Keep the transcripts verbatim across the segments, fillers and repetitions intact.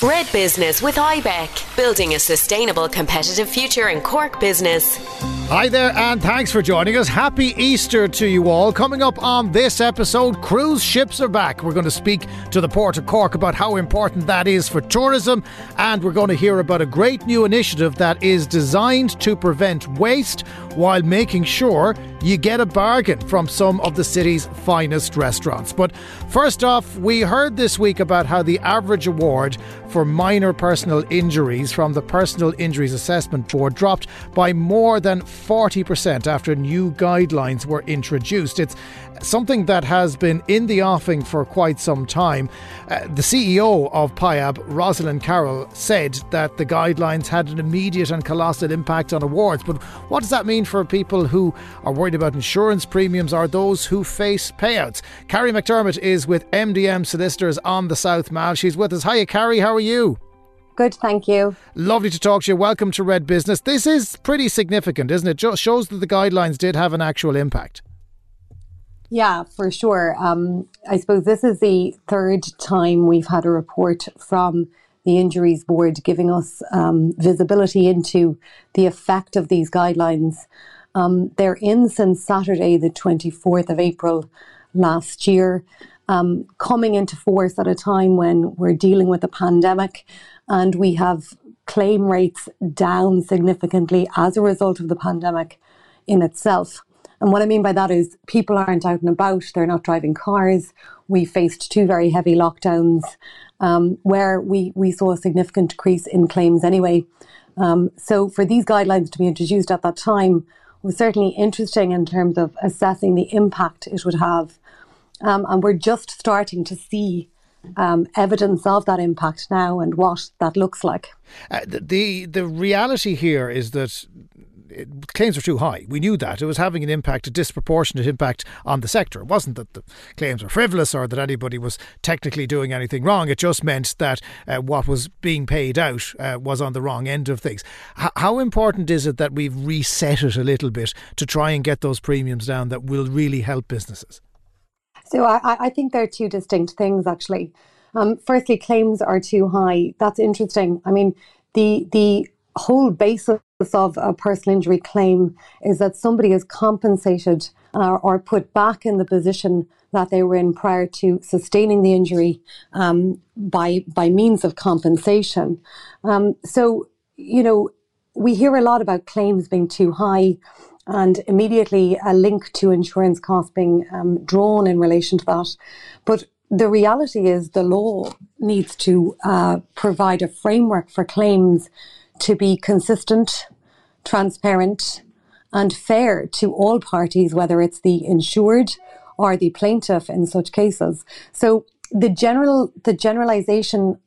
Red Business with I B E C, building a sustainable competitive future in Cork business. Hi there and thanks for joining us. Happy Easter to you all. Coming up on this episode, cruise ships are back. We're going to speak to the Port of Cork about how important that is for tourism, and we're going to hear about a great new initiative that is designed to prevent waste while making sure you get a bargain from some of the city's finest restaurants. But first off, we heard this week about how the average award for minor personal injuries from the Personal Injuries Assessment Board dropped by more than forty percent after new guidelines were introduced. It's something that has been in the offing for quite some time. Uh, the C E O of P I A B, Rosalind Carroll, said that the guidelines had an immediate and colossal impact on awards. But what does that mean for people who are worried about insurance premiums or those who face payouts? Carrie McDermott is with M D M Solicitors on the South Mall. She's with us. Hiya, Carrie. How are you? Good, thank you. Lovely to talk to you. Welcome to Red Business. This is pretty significant, isn't it? Just shows that the guidelines did have an actual impact. Yeah, for sure. Um, I suppose this is the third time we've had a report from the Injuries Board giving us um, visibility into the effect of these guidelines. Um, they're in since Saturday, the twenty-fourth of April last year, um, coming into force at a time when we're dealing with a pandemic and we have claim rates down significantly as a result of the pandemic in itself. And what I mean by that is people aren't out and about, they're not driving cars. We faced two very heavy lockdowns um, where we, we saw a significant decrease in claims anyway. Um, so for these guidelines to be introduced at that time was certainly interesting in terms of assessing the impact it would have. Um, and we're just starting to see Um, evidence of that impact now and what that looks like. Uh, the the reality here is that it, claims were too high. We knew that. It was having an impact, a disproportionate impact on the sector. It wasn't that the claims were frivolous or that anybody was technically doing anything wrong. It just meant that uh, what was being paid out uh, was on the wrong end of things. H- how important is it that we've reset it a little bit to try and get those premiums down that will really help businesses? So I, I think there are two distinct things, actually. Um, firstly, claims are too high. That's interesting. I mean, the the whole basis of a personal injury claim is that somebody is compensated uh, or put back in the position that they were in prior to sustaining the injury um, by by means of compensation. Um, so, you know, we hear a lot about claims being too high, and immediately a link to insurance costs being um, drawn in relation to that. But the reality is the law needs to uh, provide a framework for claims to be consistent, transparent and fair to all parties, whether it's the insured or the plaintiff in such cases. So the general, the generalisation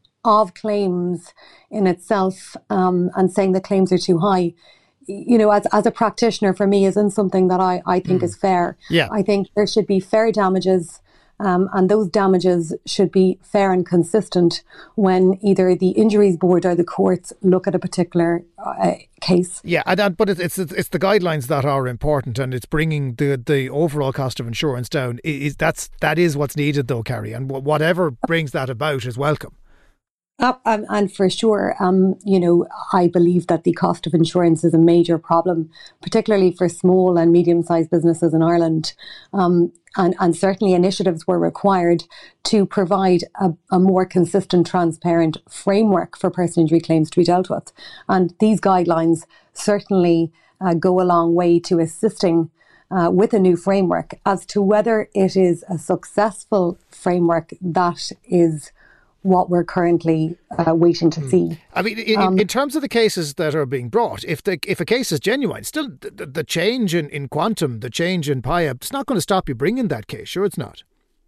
of claims in itself um, and saying that claims are too high, you know, as, as a practitioner for me isn't something that I, I think mm. is fair. Yeah. I think there should be fair damages um, and those damages should be fair and consistent when either the Injuries Board or the courts look at a particular uh, case. Yeah, and, and, but it's it's the guidelines that are important, and it's bringing the, the overall cost of insurance down. Is that's that is what's needed though, Carrie, and whatever brings that about is welcome. Uh, um, and for sure, um, you know, I believe that the cost of insurance is a major problem, particularly for small and medium-sized businesses in Ireland. Um, and, and certainly initiatives were required to provide a, a more consistent, transparent framework for personal injury claims to be dealt with. And these guidelines certainly uh, go a long way to assisting uh, with a new framework. As to whether it is a successful framework, that is what we're currently uh, waiting to see. I mean, in, um, in terms of the cases that are being brought, if the if a case is genuine, still the, the change in, in quantum, the change in P I A B, it's not going to stop you bringing that case. Sure, it's not.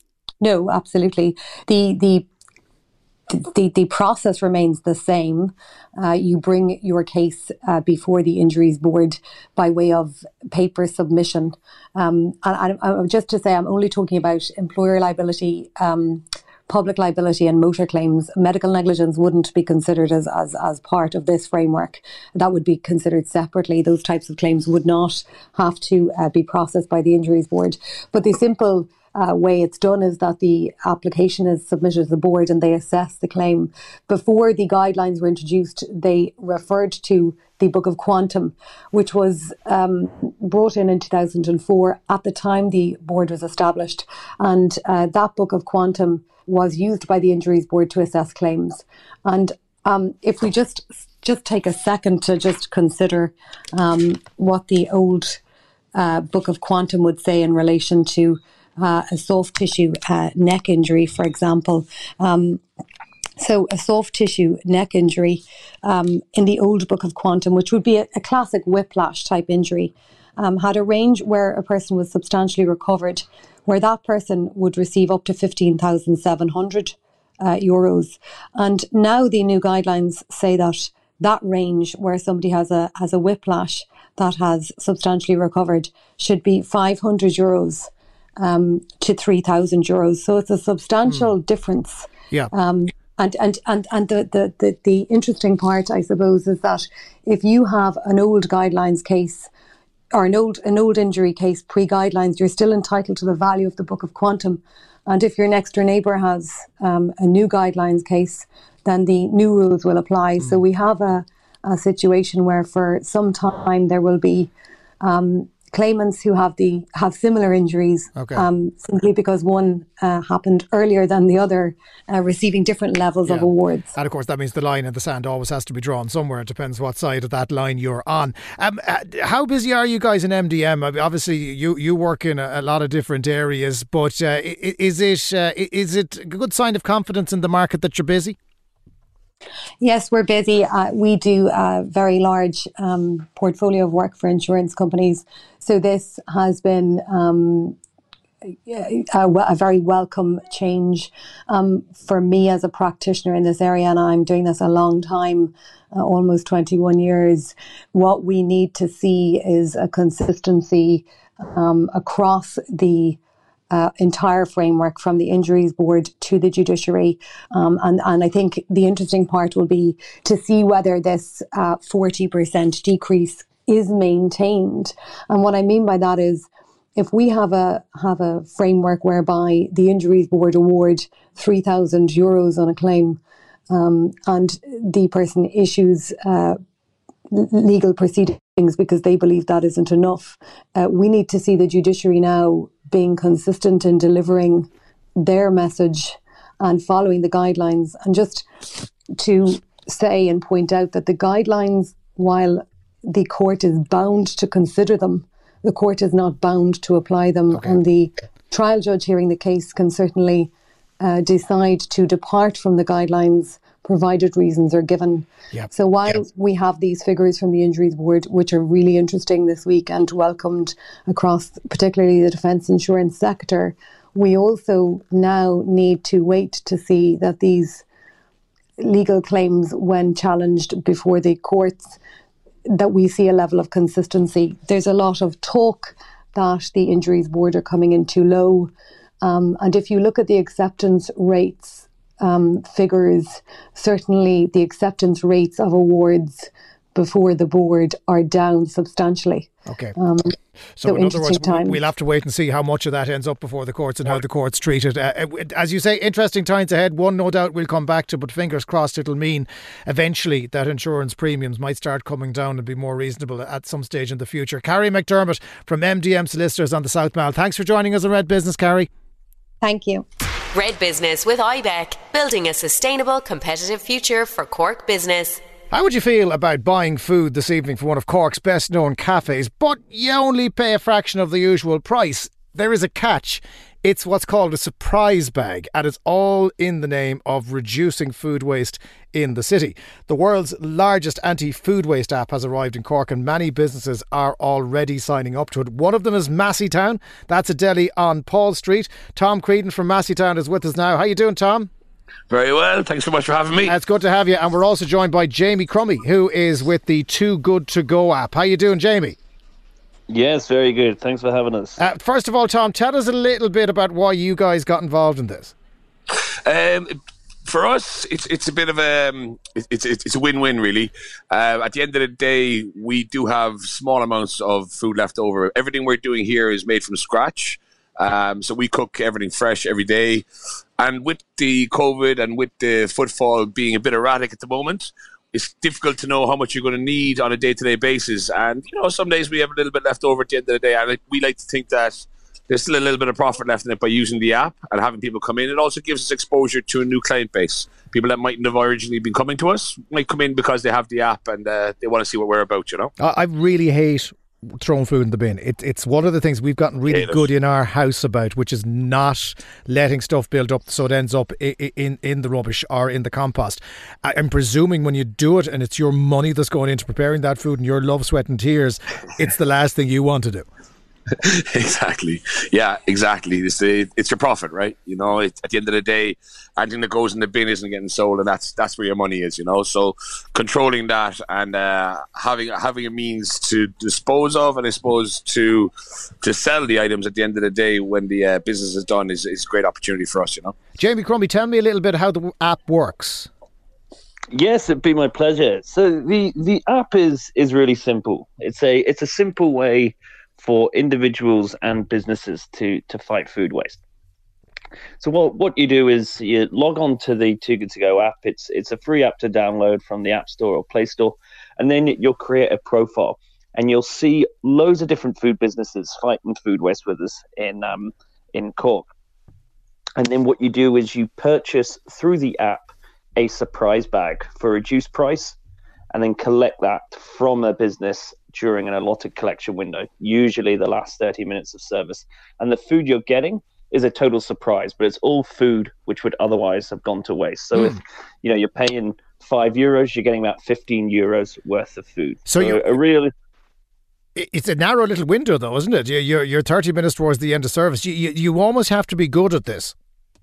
No, absolutely. The the the, the process remains the same. Uh, you bring your case uh, before the Injuries Board by way of paper submission. Um, and, and just to say, I'm only talking about employer liability, um, public liability and motor claims. Medical negligence wouldn't be considered as, as, as part of this framework. That would be considered separately. Those types of claims would not have to uh, be processed by the Injuries Board. But the simple uh, way it's done is that the application is submitted to the board and they assess the claim. Before the guidelines were introduced, they referred to the Book of Quantum, which was um, brought in in two thousand four at the time the board was established. And uh, that Book of Quantum was used by the Injuries Board to assess claims. And um, if we just just take a second to just consider um, what the old uh, Book of Quantum would say in relation to uh, a soft tissue uh, neck injury, for example. Um, So a soft tissue neck injury um, in the old Book of Quantum, which would be a, a classic whiplash type injury, um, had a range where a person was substantially recovered, where that person would receive up to fifteen thousand seven hundred uh, euros. And now the new guidelines say that that range where somebody has a has a whiplash that has substantially recovered should be five hundred euros um, to three thousand euros. So it's a substantial mm. difference. Yeah. Um, And and and and the, the, the, the interesting part, I suppose, is that if you have an old guidelines case or an old an old injury case pre-guidelines, you're still entitled to the value of the Book of Quantum. And if your next door neighbour has um, a new guidelines case, then the new rules will apply. Mm. So we have a, a situation where for some time there will be um, claimants who have the have similar injuries, okay. um, simply because one uh, happened earlier than the other, uh, receiving different levels yeah. of awards. And of course that means the line in the sand always has to be drawn somewhere. It depends what side of that line you're on. Um, how busy are you guys in M D M? Obviously you, you work in a, a lot of different areas, but uh, is it uh, is it a good sign of confidence in the market that you're busy? Yes, we're busy. Uh, we do a very large um, portfolio of work for insurance companies. So this has been um, a, a very welcome change um, for me as a practitioner in this area. And I'm doing this a long time, uh, almost twenty-one years. What we need to see is a consistency um, across the Uh, entire framework from the Injuries Board to the judiciary. Um, and, and I think the interesting part will be to see whether this uh, forty percent decrease is maintained. And what I mean by that is if we have a have a framework whereby the Injuries Board award three thousand euros on a claim um, and the person issues uh, legal proceedings because they believe that isn't enough, uh, we need to see the judiciary now being consistent in delivering their message and following the guidelines. And just to say and point out that the guidelines, while the court is bound to consider them, the court is not bound to apply them. Okay. And the trial judge hearing the case can certainly uh, decide to depart from the guidelines provided reasons are given. Yep. So while yep. we have these figures from the Injuries Board, which are really interesting this week and welcomed across particularly the defence insurance sector, we also now need to wait to see that these legal claims, when challenged before the courts, that we see a level of consistency. There's a lot of talk that the Injuries Board are coming in too low. Um, and if you look at the acceptance rates Um, figures, certainly the acceptance rates of awards before the board are down substantially. Okay. Um, so, so in other words, times. we'll have to wait and see how much of that ends up before the courts and how the courts treat it. Uh, as you say, interesting times ahead. One, no doubt, we'll come back to, but fingers crossed it'll mean eventually that insurance premiums might start coming down and be more reasonable at some stage in the future. Carrie McDermott from M D M Solicitors on the South Mall. Thanks for joining us on Red Business, Carrie. Thank you. Red Business with I B E C, building a sustainable, competitive future for Cork business. How would you feel about buying food this evening from one of Cork's best known cafes, but you only pay a fraction of the usual price? There is a catch. It's what's called a surprise bag, and it's all in the name of reducing food waste in the city. The world's largest anti-food waste app has arrived in Cork, and many businesses are already signing up to it. One of them is Massytown. That's a deli on Paul Street. Tom Creedon from Massytown is with us now. How you doing, Tom? Very well. Thanks so much for having me. It's good to have you. And we're also joined by Jamie Crummy, who is with the Too Good To Go app. How you doing, Jamie? Yes, very good. Thanks for having us. Uh, first of all, Tom, tell us a little bit about why you guys got involved in this. Um, for us, it's it's a bit of a um, it's it's it's a win-win really. Uh, at the end of the day, we do have small amounts of food left over. Everything we're doing here is made from scratch. Um, so we cook everything fresh every day. And with the COVID and with the footfall being a bit erratic at the moment, it's difficult to know how much you're going to need on a day-to-day basis. And, you know, some days we have a little bit left over at the end of the day. And we like to think that there's still a little bit of profit left in it by using the app and having people come in. It also gives us exposure to a new client base. People that mightn't have originally been coming to us might come in because they have the app and uh, they want to see what we're about, you know? I really hate throwing food in the bin. It, it's one of the things we've gotten really good in our house about, which is not letting stuff build up so it ends up in, in, in the rubbish or in the compost. I'm presuming when you do it and it's your money that's going into preparing that food and your love, sweat and tears, it's the last thing you want to do. Exactly. Yeah, exactly. It's, the, it's your profit, right? You know, it, at the end of the day, anything that goes in the bin isn't getting sold, and that's that's where your money is, you know. So controlling that and uh, having having a means to dispose of and I suppose to to sell the items at the end of the day when the uh, business is done is, is a great opportunity for us, you know. Jamie Crumby, tell me a little bit how the app works. Yes, it'd be my pleasure. So the, the app is is really simple. It's a it's a simple way for individuals and businesses to to fight food waste. So what what you do is you log on to the Too Good To Go app. It's it's a free app to download from the App Store or Play Store, and then you'll create a profile, and you'll see loads of different food businesses fighting food waste with us in um in Cork. And then what you do is you purchase through the app a surprise bag for a reduced price, and then collect that from a business during an allotted collection window, usually the last thirty minutes of service. And the food you're getting is a total surprise, but it's all food which would otherwise have gone to waste. So mm. if you know you're paying five euros, you're getting about fifteen euros worth of food. So, so you a real. It's a narrow little window, though, isn't it? You're you're thirty minutes towards the end of service. You you, you almost have to be good at this.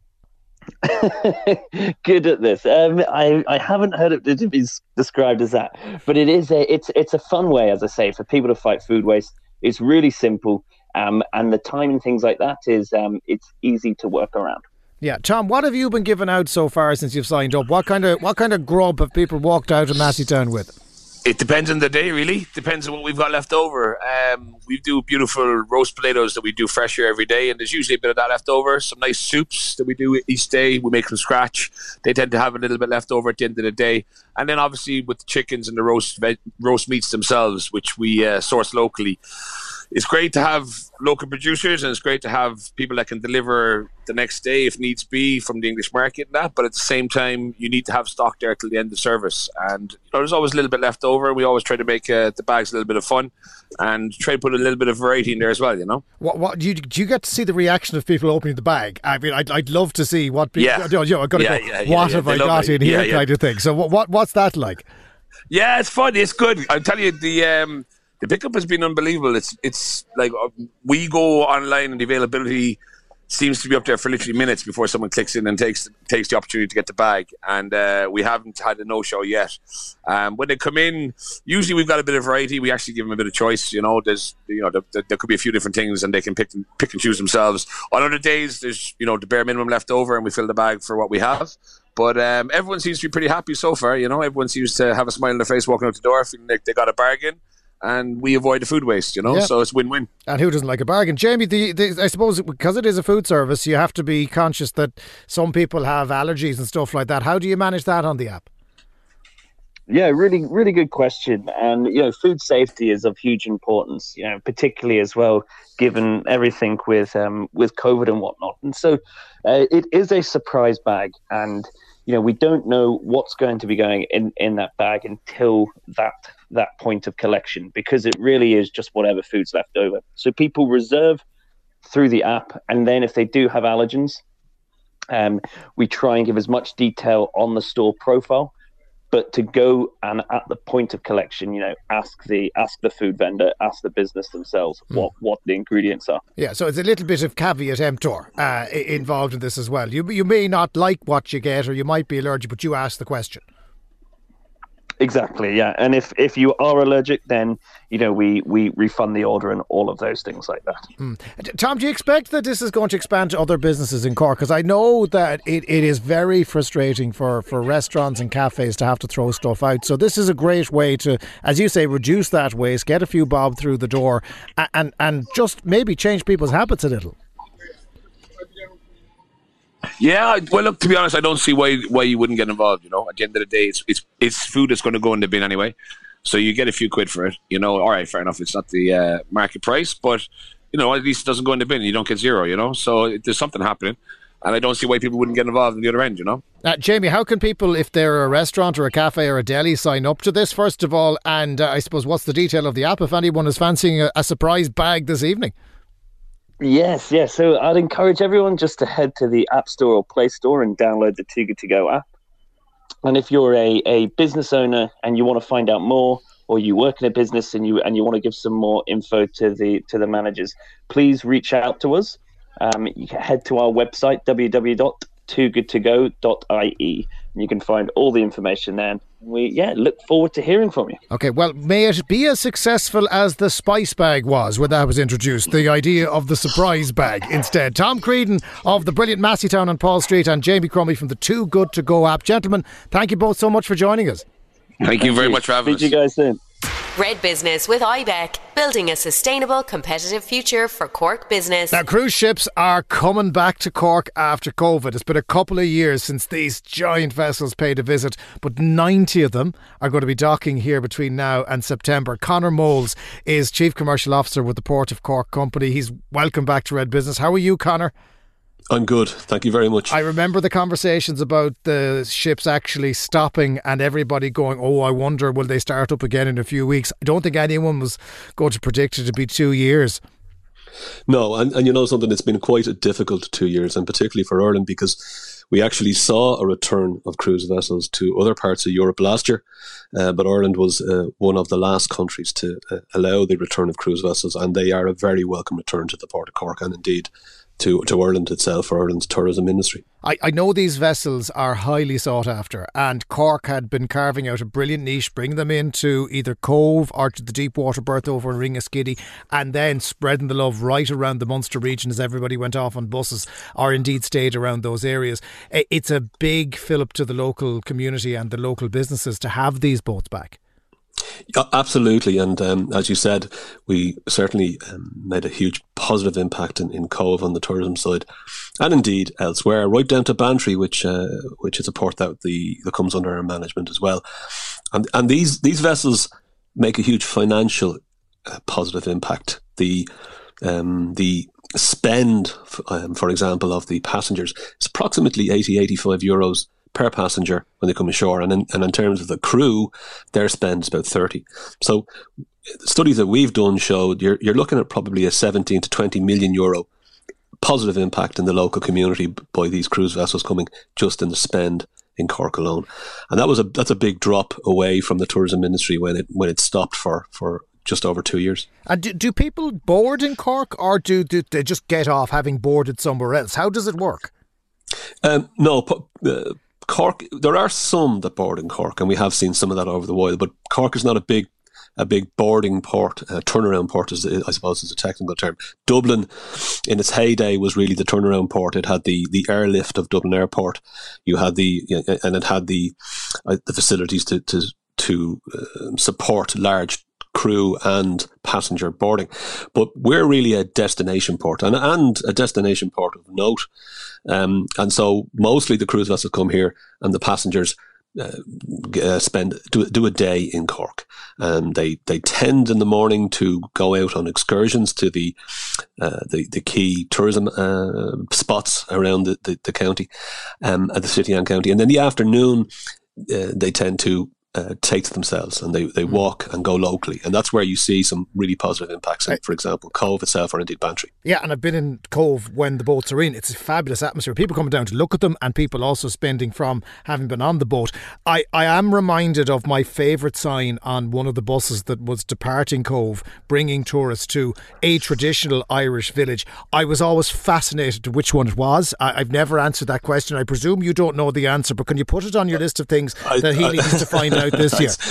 Good at this. Um, I I haven't heard it to be described as that, but it is a it's it's a fun way, as I say, for people to fight food waste. It's really simple, um, and the time and things like that is um, it's easy to work around. Yeah, Tom, what have you been giving out so far since you've signed up? What kind of what kind of grub have people walked out of Masseytown with? It depends on the day, really. Depends on what we've got left over. Um, we do beautiful roast potatoes that we do fresh here every day, and there's usually a bit of that left over. Some nice soups that we do each day. We make from scratch. They tend to have a little bit left over at the end of the day. And then obviously with the chickens and the roast veg- roast meats themselves, which we uh, source locally. It's great to have local producers, and it's great to have people that can deliver the next day if needs be from the English market and that. But at the same time, you need to have stock there till the end of service. And you know, there's always a little bit left over. We always try to make uh, the bags a little bit of fun and try to put a little bit of variety in there as well, you know. What, what do you do you get to see the reaction of people opening the bag? I mean, I'd, I'd love to see what people, yeah. you know, I've got to yeah, go, yeah, yeah, what yeah, have yeah. I They got in here yeah, yeah. kind of thing. So what, what what's that like? Yeah, it's fun. It's good. I'll tell you, the um, the pickup has been unbelievable. It's it's like uh, we go online and the availability seems to be up there for literally minutes before someone clicks in and takes takes the opportunity to get the bag. And uh, we haven't had a no-show yet. Um, when they come in, usually we've got a bit of variety. We actually give them a bit of choice. You know, there's you know there, there could be a few different things, and they can pick and, pick and choose themselves. On other days, there's you know the bare minimum left over, and we fill the bag for what we have. But um, everyone seems to be pretty happy so far. You know, everyone seems to have a smile on their face walking out the door, feeling like they got a bargain. And we avoid the food waste, you know, yeah. So it's win-win. And who doesn't like a bargain? Jamie, the, the, I suppose because it is a food service, you have to be conscious that some people have allergies and stuff like that. How do you manage that on the app? Yeah, really, really good question. And, you know, food safety is of huge importance, you know, particularly as well, given everything with um, with COVID and whatnot. And so uh, it is a surprise bag. And, you know, we don't know what's going to be going in, in that bag until that that point of collection, because it really is just whatever food's left over. So people reserve through the app, and then if they do have allergens, um, we try and give as much detail on the store profile. But to go and at the point of collection, you know, ask the ask the food vendor, ask the business themselves mm. what, what the ingredients are. Yeah, so it's a little bit of caveat emptor uh, involved in this as well. You you may not like what you get, or you might be allergic, but you ask the question. Exactly, yeah. And if, if you are allergic, then, you know, we, we refund the order and all of those things like that. Mm. Tom, do you expect that this is going to expand to other businesses in Cork? Because I know that it, it is very frustrating for, for restaurants and cafes to have to throw stuff out. So this is a great way to, as you say, reduce that waste, get a few bob through the door, and, and, and just maybe change people's habits a little. Yeah, well, look, to be honest, I don't see why why you wouldn't get involved. You know, at the end of the day, it's it's, it's food that's going to go in the bin anyway. So you get a few quid for it. You know, all right, fair enough. It's not the uh, market price, but you know, at least it doesn't go in the bin. You don't get zero. You know, so it, there's something happening, and I don't see why people wouldn't get involved in the other end. You know. Uh, Jamie, how can people, if they're a restaurant or a cafe or a deli, sign up to this first of all? And uh, I suppose what's the detail of the app if anyone is fancying a, a surprise bag this evening? Yes, yes. So I'd encourage everyone just to head to the App Store or Play Store and download the Too Good To Go app. And if you're a, a business owner and you want to find out more, or you work in a business and you and you want to give some more info to the to the managers, please reach out to us. Um, you can head to our website, w w w dot too good to go dot i e, and you can find all the information there. We yeah look forward to hearing from you. Okay, well, may it be as successful as the spice bag was when that was introduced, the idea of the surprise bag instead. Tom Creedon of the brilliant Masseytown on Paul Street and Jamie Crummy from the Too Good To Go app. Gentlemen, thank you both so much for joining us. Thank, thank you very you. much for having us. Speak to you guys soon. Red Business with I B E C, building a sustainable, competitive future for Cork business. Now, cruise ships are coming back to Cork after COVID. It's been a couple of years since these giant vessels paid a visit, but ninety of them are going to be docking here between now and September. Conor Moles is Chief Commercial Officer with the Port of Cork Company. He's welcome back to Red Business. How are you, Conor? I'm good, thank you very much. I remember the conversations about the ships actually stopping and everybody going, oh, I wonder will they start up again in a few weeks. I don't think anyone was going to predict it to be two years. No, and, and you know something, it's been quite a difficult two years, and particularly for Ireland, because we actually saw a return of cruise vessels to other parts of Europe last year, uh, but Ireland was uh, one of the last countries to uh, allow the return of cruise vessels, and they are a very welcome return to the Port of Cork, and indeed to, to Ireland itself, for Ireland's tourism industry. I, I know these vessels are highly sought after, and Cork had been carving out a brilliant niche, bringing them into either Cove or to the deep water berth over in Ringaskiddy, and then spreading the love right around the Munster region as everybody went off on buses or indeed stayed around those areas. It's a big fillip to the local community and the local businesses to have these boats back. Yeah, absolutely, and um, as you said, we certainly um, made a huge positive impact in, in Cove on the tourism side, and indeed elsewhere, right down to Bantry, which uh, which is a port that the that comes under our management as well. And and these these vessels make a huge financial uh, positive impact. The um, the spend, um, for example, of the passengers is approximately eighty, eighty-five euros per passenger when they come ashore, and in, and in terms of the crew, their spend is about thirty. So studies that we've done showed you're you're looking at probably a seventeen to twenty million euro positive impact in the local community by these cruise vessels coming just in the spend in Cork alone, and that was a that's a big drop away from the tourism industry when it when it stopped for for just over two years. And do, do people board in Cork, or do, do they just get off having boarded somewhere else? How does it work? Um, no. Uh, Cork, there are some that board in Cork, and we have seen some of that over the while, but Cork is not a big a big boarding port, uh, turnaround port, is, I suppose is a technical term. Dublin, in its heyday, was really the turnaround port. It had the, the airlift of Dublin Airport. You had the, you know, and it had the uh, the facilities to to, to uh, support large crew and passenger boarding. But we're really a destination port, and, and a destination port of note. Um, and so mostly the cruise vessels come here, and the passengers uh, uh, spend do, do a day in Cork. Um, they they tend in the morning to go out on excursions to the uh, the, the key tourism uh, spots around the, the, the county, um, at the city and county. And then the afternoon, uh, they tend to Uh, take to themselves, and they, they walk and go locally, and that's where you see some really positive impacts in, for example, Cove itself or indeed Bantry. Yeah, and I've been in Cove when the boats are in. It's a fabulous atmosphere. People coming down to look at them, and people also spending from having been on the boat. I, I am reminded of my favourite sign on one of the buses that was departing Cove, bringing tourists to a traditional Irish village. I was always fascinated to which one it was. I, I've never answered that question. I presume you don't know the answer, but can you put it on your list of things I, that he I, needs to find out this year?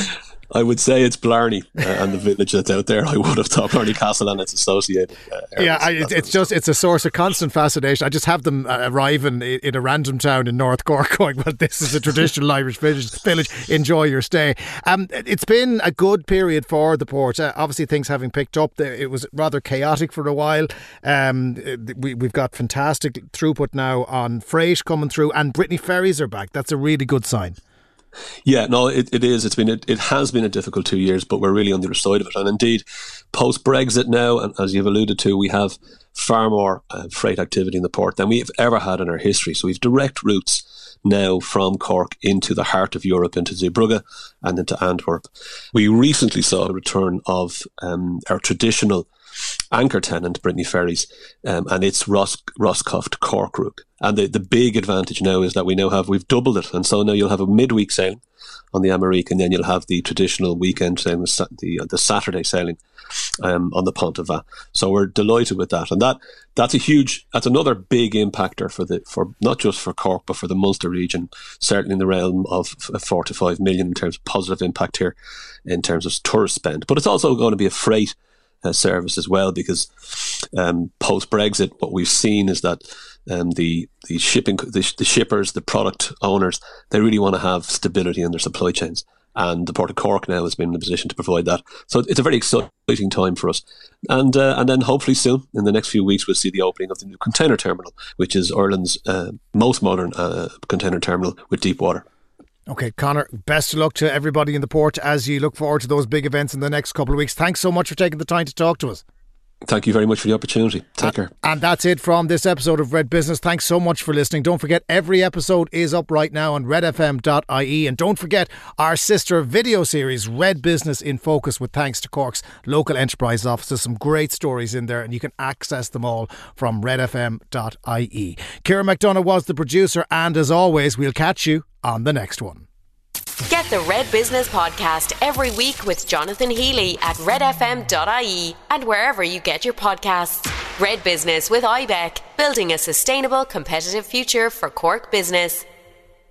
I would say it's Blarney uh, and the village that's out there. I would have thought Blarney Castle and its associated uh, areas. Yeah, I, it's, it's just it's a source of constant fascination. I just have them uh, arriving in, in a random town in North Cork going, well, this is a traditional Irish village. village. Enjoy your stay. Um, it's been a good period for the port. Uh, obviously, things having picked up. It was rather chaotic for a while. Um, we, we've got fantastic throughput now on freight coming through, and Brittany ferries are back. That's a really good sign. Yeah, no, it, it is. It's been it, it has been a difficult two years, but we're really on the other side of it. And indeed, post Brexit now, and as you've alluded to, we have far more uh, freight activity in the port than we've ever had in our history. So we've direct routes now from Cork into the heart of Europe, into Zeebrugge and into Antwerp. We recently saw a return of um, our traditional anchor tenant, Brittany Ferries, um, and it's Ros- Roscoff Cork route. And the, the big advantage now is that we now have, we've doubled it. And so now you'll have a midweek sailing on the Amérique, and then you'll have the traditional weekend sailing, the, the, the Saturday sailing um, on the Pont of Va. So we're delighted with that. And that that's a huge, that's another big impactor for the, for not just for Cork, but for the Munster region, certainly in the realm of four to five million in terms of positive impact here in terms of tourist spend. But it's also going to be a freight Uh, service as well, because um, post Brexit, what we've seen is that um, the the shipping the, the shippers, the product owners, they really want to have stability in their supply chains, and the Port of Cork now has been in a position to provide that. So it's a very exciting time for us, and uh, and then hopefully soon in the next few weeks we'll see the opening of the new container terminal, which is Ireland's uh, most modern uh, container terminal with deep water. Okay, Conor, best of luck to everybody in the port as you look forward to those big events in the next couple of weeks. Thanks so much for taking the time to talk to us. Thank you very much for the opportunity. Take care. And that's it from this episode of Red Business. Thanks so much for listening. Don't forget, every episode is up right now on red f m dot i e. And don't forget our sister video series, Red Business in Focus, with thanks to Cork's local enterprise offices. Some great stories in there, and you can access them all from red f m dot i e. Ciara McDonough was the producer, and as always, we'll catch you on the next one. Get the Red Business Podcast every week with Jonathan Healy at red f m dot i e and wherever you get your podcasts. Red Business with I B E C, building a sustainable, competitive future for Cork business.